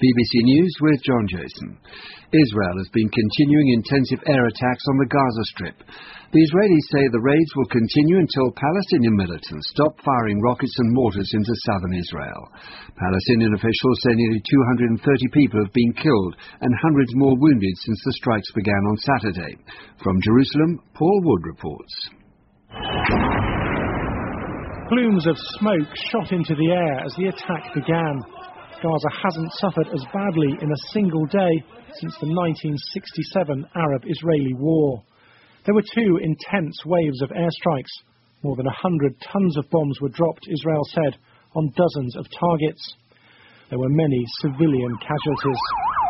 BBC News with John Jason. Israel has been continuing intensive air attacks on the Gaza Strip. The Israelis say the raids will continue until Palestinian militants stop firing rockets and mortars into southern Israel. Palestinian officials say nearly 230 people have been killed and hundreds more wounded since the strikes began on Saturday. From Jerusalem, Paul Wood reports. Plumes of smoke shot into the air as the attack began. Gaza hasn't suffered as badly in a single day since the 1967 Arab-Israeli war. There were two intense waves of airstrikes. More than 100 tons of bombs were dropped, Israel said, on dozens of targets. There were many civilian casualties.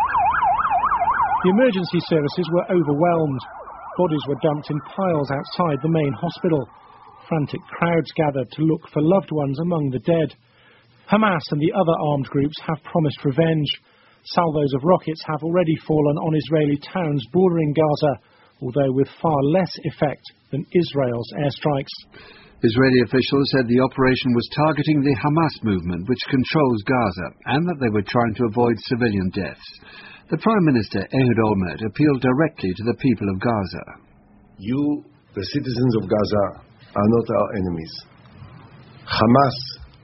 The emergency services were overwhelmed. Bodies were dumped in piles outside the main hospital. Frantic crowds gathered to look for loved ones among the dead. Hamas and the other armed groups have promised revenge. Salvos of rockets have already fallen on Israeli towns bordering Gaza, although with far less effect than Israel's airstrikes. Israeli officials said the operation was targeting the Hamas movement, which controls Gaza, and that they were trying to avoid civilian deaths. The Prime Minister, Ehud Olmert, appealed directly to the people of Gaza. You, the citizens of Gaza, are not our enemies. Hamas,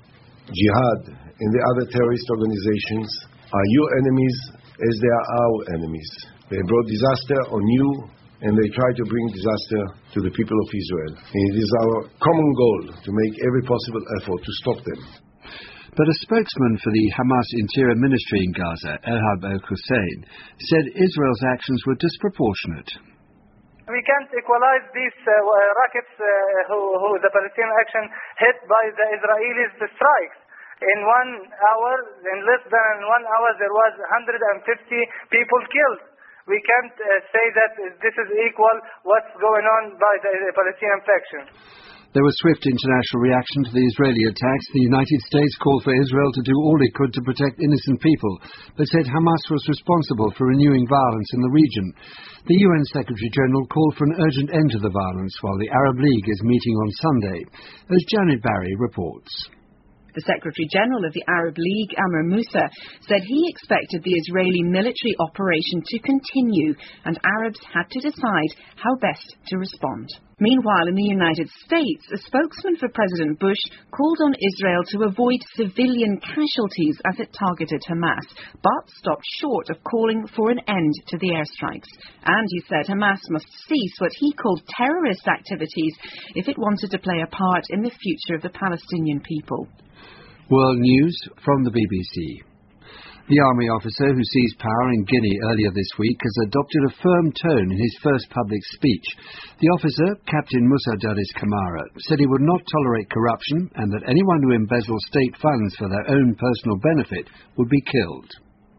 Jihad, and the other terrorist organizations are your enemies as they are our enemies. They brought disaster on you, and they try to bring disaster to the people of Israel. And it is our common goal to make every possible effort to stop them. But a spokesman for the Hamas Interior Ministry in Gaza, Elhab El-Hussein, said Israel's actions were disproportionate. We can't equalize these rockets who the Palestinian action hit by the Israelis strikes. In 1 hour, in less than 1 hour, there was 150 people killed. We can't say that this is equal what's going on by the Palestinian faction. There was swift international reaction to the Israeli attacks. The United States called for Israel to do all it could to protect innocent people, but said Hamas was responsible for renewing violence in the region. The UN Secretary-General called for an urgent end to the violence, while the Arab League is meeting on Sunday, as Janet Barry reports. The Secretary-General of the Arab League, Amr Moussa, said he expected the Israeli military operation to continue, and Arabs had to decide how best to respond. Meanwhile, in the United States, a spokesman for President Bush called on Israel to avoid civilian casualties as it targeted Hamas, but stopped short of calling for an end to the airstrikes. And he said Hamas must cease what he called terrorist activities if it wanted to play a part in the future of the Palestinian people. World News from the BBC. The army officer who seized power in Guinea earlier this week has adopted a firm tone in his first public speech. The officer, Captain Musa Dadis Kamara, said he would not tolerate corruption and that anyone who embezzles state funds for their own personal benefit would be killed.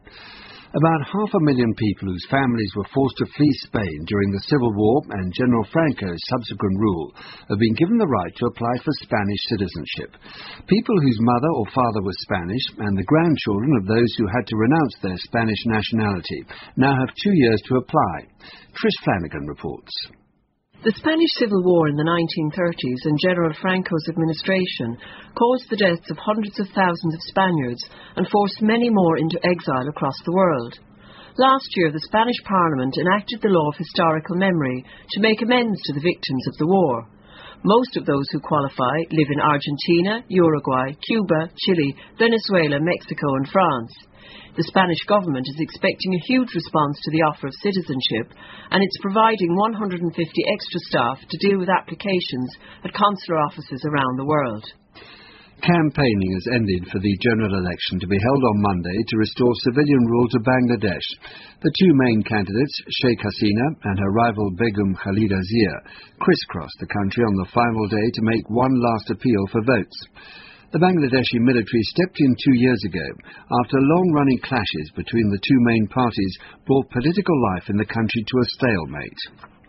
About 500,000 people whose families were forced to flee Spain during the Civil War and General Franco's subsequent rule have been given the right to apply for Spanish citizenship. People whose mother or father was Spanish and the grandchildren of those who had to renounce their Spanish nationality now have 2 years to apply. Trish Flanagan reports. The Spanish Civil War in the 1930s and General Franco's administration caused the deaths of hundreds of thousands of Spaniards and forced many more into exile across the world. Last year, the Spanish Parliament enacted the law of historical memory to make amends to the victims of the war. Most of those who qualify live in Argentina, Uruguay, Cuba, Chile, Venezuela, Mexico and France. The Spanish government is expecting a huge response to the offer of citizenship, and it's providing 150 extra staff to deal with applications at consular offices around the world. Campaigning has ended for the general election to be held on Monday to restore civilian rule to Bangladesh. The two main candidates, Sheikh Hasina and her rival Begum Khalida Zia, crisscrossed the country on the final day to make one last appeal for votes. The Bangladeshi military stepped in 2 years ago after long-running clashes between the two main parties brought political life in the country to a stalemate.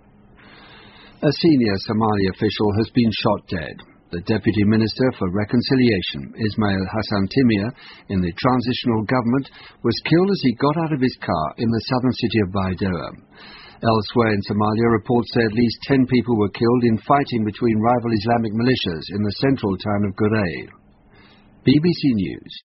A senior Somali official has been shot dead. The Deputy Minister for Reconciliation, Ismail Hassan Timir, in the transitional government, was killed as he got out of his car in the southern city of Baidoa. Elsewhere in Somalia, reports say at least 10 people were killed in fighting between rival Islamic militias in the central town of Gurey. BBC News.